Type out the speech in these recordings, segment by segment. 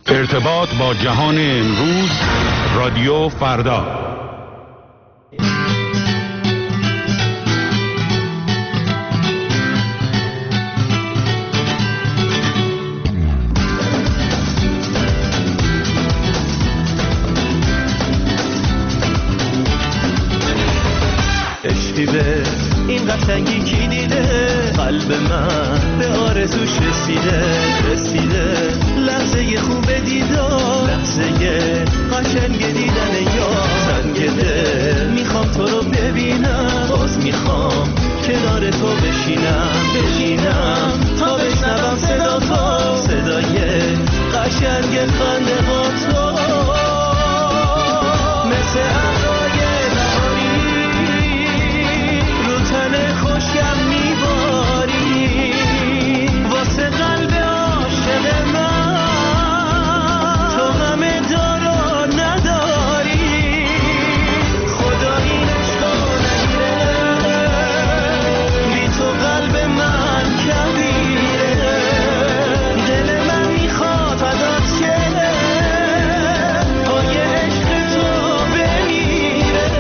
ارتباط با جهان امروز، رادیو فردا. عشقی به این قشنگی کی دیده، قلب من به آرزوش رسیده لحظه خوب دیدار، لحظه قشنگ دیدن یار. سنگ دل میخوام تو رو ببینم، باز میخوام کنار تو بشینم تا بشنوم صدا تو، صدای قشنگ خنده ها تو. مثل ابرای خوشگم میباری، واسه قلب عاشق من تو همه دارو نداری. خدا این عشقو نگیره، بی تو قلب من کبیره. دل من میخواد فدات شه، پای عشق تو بمیره.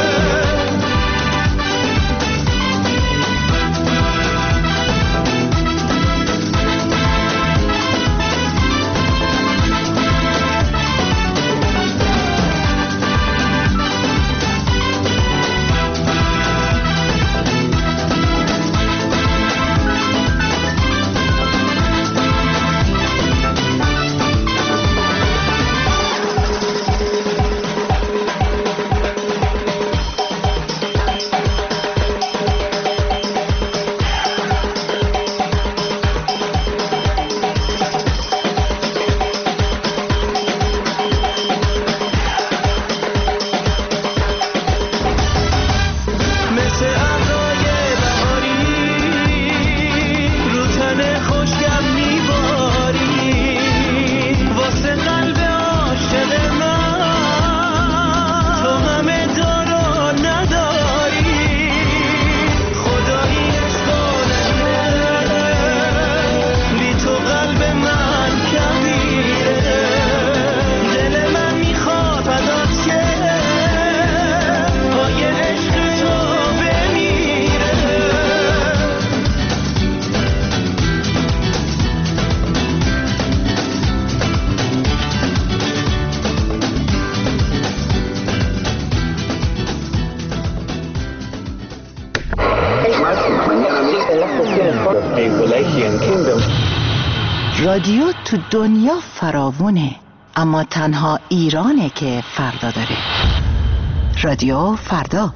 رادیو تو دنیا فراوونه، اما تنها ایرانه که فردا داره. رادیو فردا.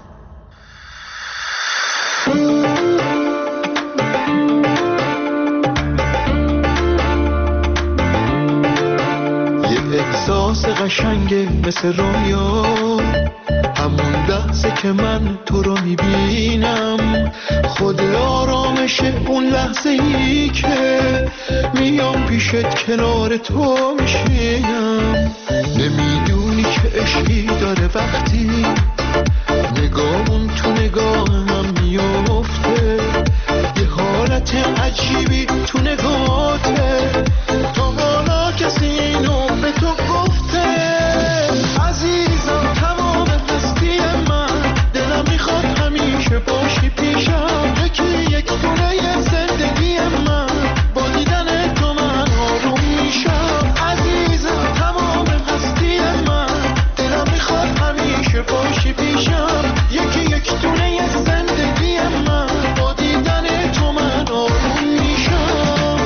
یه احساس قشنگه مثل رویا، همون لحظه که من تو رو میبینم، خود آرامشه اون لحظه ای که میام پیشت کنار تو میشینم. نمیدونی که عشقی داره وقتی نگاهمون تو نگاه هم میفته، یه حالت عجیبی تو نگاهته. تا حالا کسی اینو به تو گفته؟ عزیزم تمام هستی من، دلم میخواد همیشه باشی پیشم. یکی یک دونه زندگی من، با دیدن تو من آروم میشم. عزیزم تمام هستی من، دلم میخواد همیشه باشی پیشم. یکی یک دونه زندگی من، با دیدن تو من آروم میشم.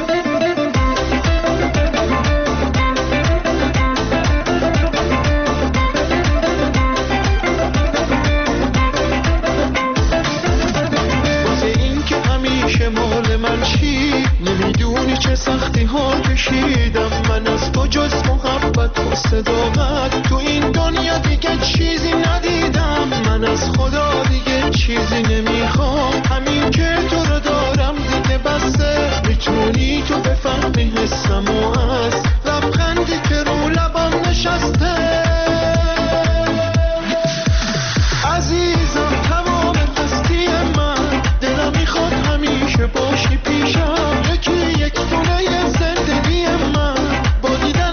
مال من چی نمیدونی چه سختی ها کشیدم من از تو، جز محبت و صداقت تو این دنیا دیگه چیزی ندیدم. من از خدا دیگه چیزی نمیخوام، همین که تو رو دارم دیگه بسه. میتونی تو بفهمی حسمو از لبخندی که رو لبم نشسته. عزیزم تمام هستی من، دلم میخواد همیشه باشی پیشم. یکی یک دونه زندگی من، با دیدن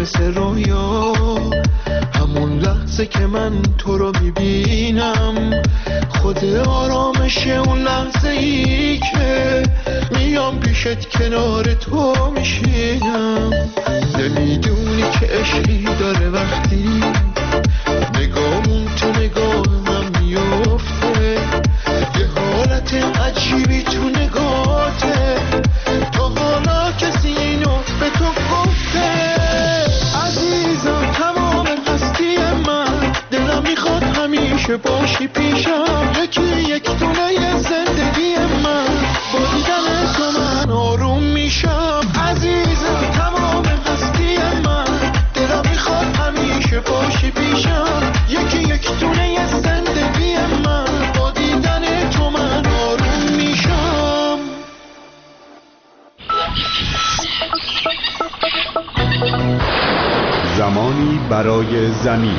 مثل رویا، همون لحظه که من تو رو میبینم خود آرامشه، اون لحظه ای که میام پیشت کنار تو میشینم. نمیدونی که عشقی داره وقتی نگامون تو نگاه من میفته، یه حالت عجیبی تو نگاته، تا حالا کسی اینو به تو گفته؟ عزیزم تمام هستی من، دلم میخواد همیشه باشی پیشم، یکی یک دونه زندگی من، با دیدن تو من آروم میشم. عزیزم تمام هستی من، دلم میخواد همیشه باشی پیشم، یکی یک دونه زندگی من، با دیدن تو من آروم میشم. زمانی برای زمین.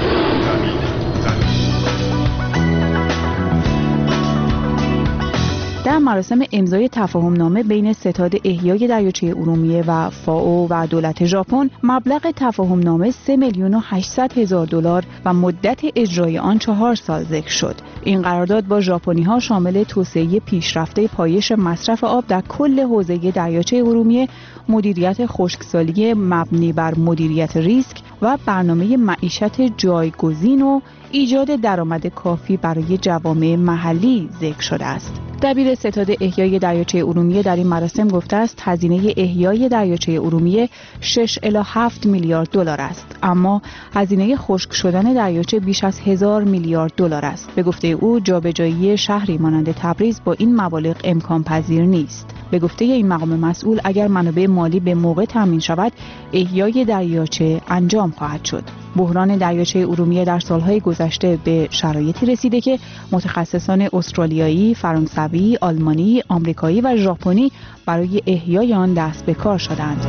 در مراسم امضای تفاهمنامه بین ستاد احیای دریاچه ارومیه و فائو و دولت ژاپن، مبلغ تفاهمنامه 3,800,000 دلار و مدت اجرای آن 4 سال ذکر شد. این قرارداد با ژاپنی‌ها شامل توسعه پیشرفته پایش مصرف آب در کل حوزه دریاچه ارومیه، مدیریت خشکسالی مبنی بر مدیریت ریسک و برنامه معیشت جایگزین و ایجاد درآمد کافی برای جوامع محلی ذکر شده است. دبیر ستاد احیای دریاچه ارومیه در این مراسم گفته است هزینه احیای دریاچه ارومیه 6 الی 7 میلیارد دلار است، اما هزینه خشک شدن دریاچه بیش از 1000 میلیارد دلار است. به گفته او جابجایی شهری مانند تبریز با این مبالغ امکان پذیر نیست. به گفته این مقام مسئول اگر منابع مالی به موقع تامین شود، احیای دریاچه انجام خواهد شد. بحران دریاچه ارومیه در سالهای گذشته به شرایطی رسیده که متخصصان استرالیایی، فرانسوی، آلمانی، آمریکایی و ژاپنی برای احیای آن دست به کار شدند.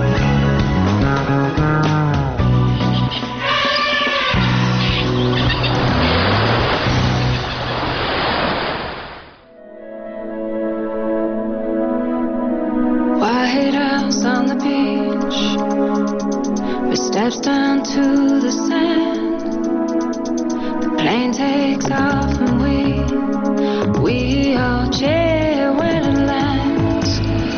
Steps down to the sand. The plane takes off and we all cheer when it lands.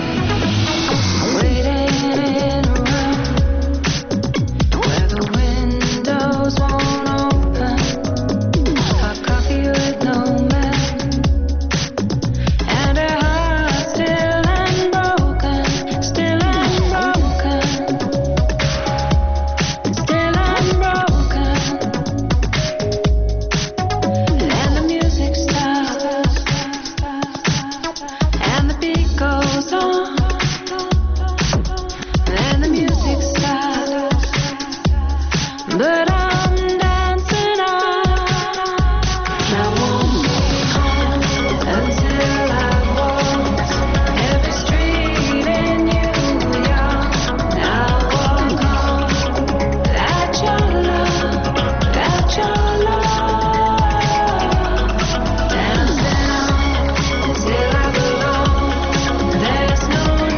Waiting in a room where the windows won't open. Hot coffee with no milk, and her heart still unbroken, still unbroken.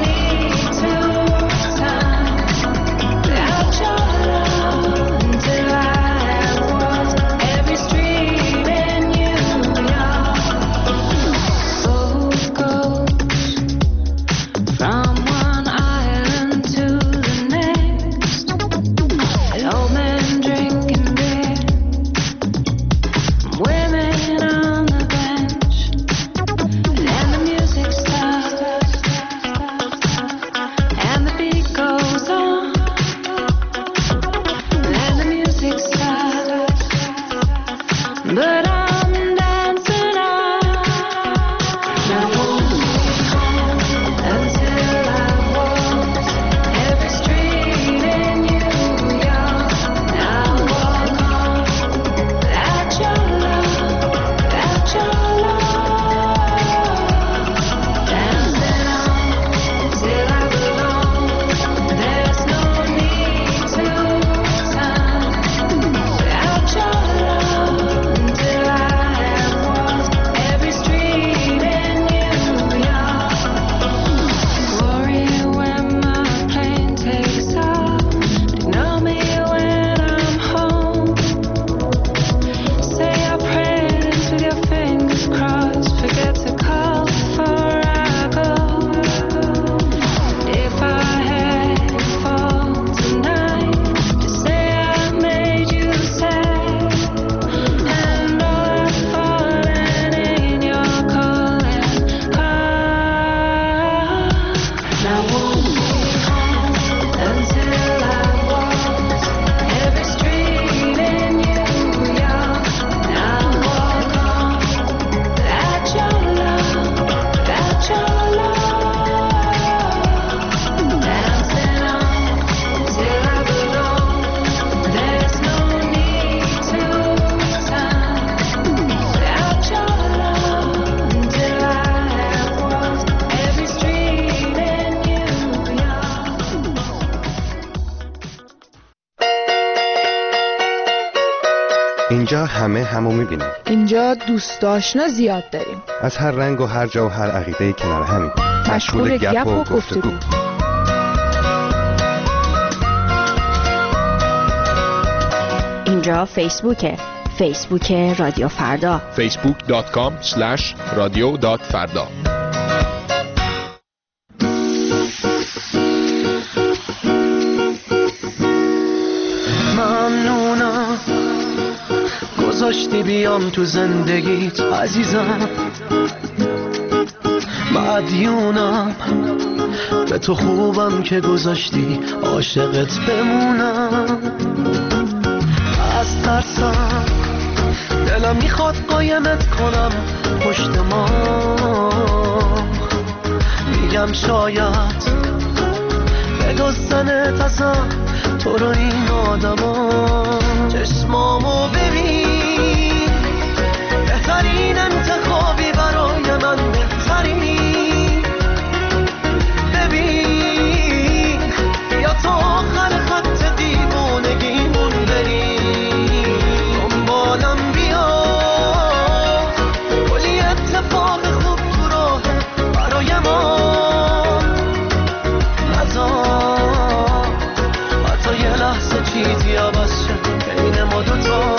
Until اینجا همه همو میبینیم. اینجا دوست آشنا زیاد داریم. از هر رنگ و هر جا و هر عقیده کنار همین. مشغول گپ و گفتگو. اینجا فیسبوک رادیو فردا. facebook.com/radio.farda. ممنونم گذاشتی بیام تو زندگیت عزیزم، مدیونم به تو خوبم که گذاشتی عاشقت بمونم. از ترسم دلم میخواد قایمت کنم پشت ما، میگم شاید بدزدنت ازم تو رو این آدما. چشمامو ببین، بهترین انتخابی برای من، بهترین. ببین یا تا آخر خط دیوانگیمون بریم، دنبالم بیا، کلی اتفاق خوب تو راه برای ما. نذار حتی یه لحظه چیزی عوض شد بین ما دوتا.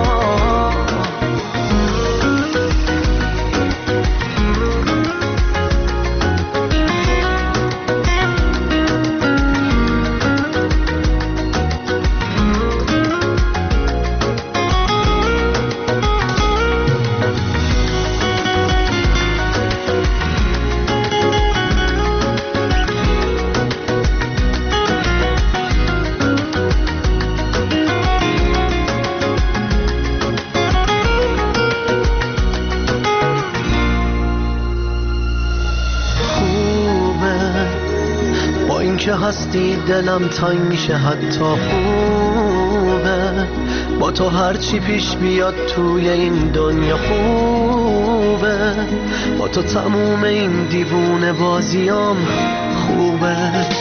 که هستی دلم تنگ میشه، حتی خوبه با تو هرچی پیش بیاد توی این دنیا خوبه. با تو تموم این دیوونه بازیام خوبه.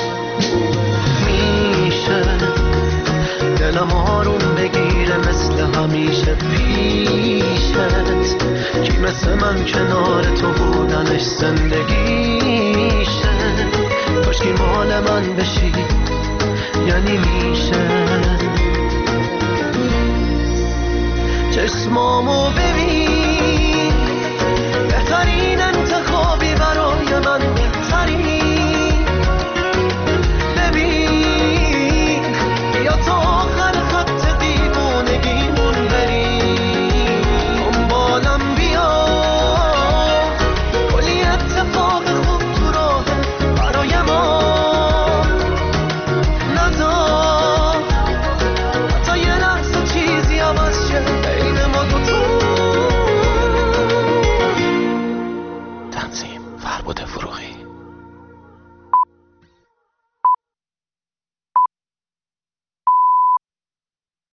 میشه دلم آروم بگیره مثل همیشه پیشت، کی مثل من کنار تو بودنش زندگیشه. کاشکی مال من بشی یعنی میشه. چشمامو